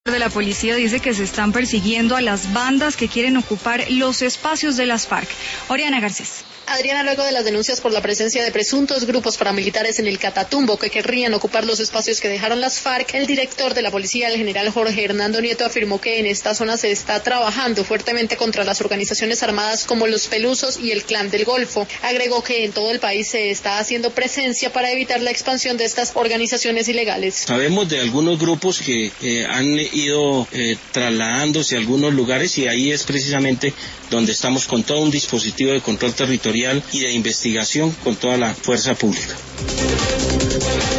De la policía dice que se están persiguiendo a las bandas que quieren ocupar los espacios de las FARC. Oriana Garcés. Adriana, luego de las denuncias por la presencia de presuntos grupos paramilitares en el Catatumbo que querrían ocupar los espacios que dejaron las FARC, el director de la policía, el general Jorge Hernando Nieto, afirmó que en esta zona se está trabajando fuertemente contra las organizaciones armadas como los Pelusos y el Clan del Golfo. Agregó que en todo el país se está haciendo presencia para evitar la expansión de estas organizaciones ilegales. Sabemos de algunos grupos que han ido trasladándose a algunos lugares y ahí es precisamente donde estamos con todo un dispositivo de control territorial y de investigación con toda la fuerza pública.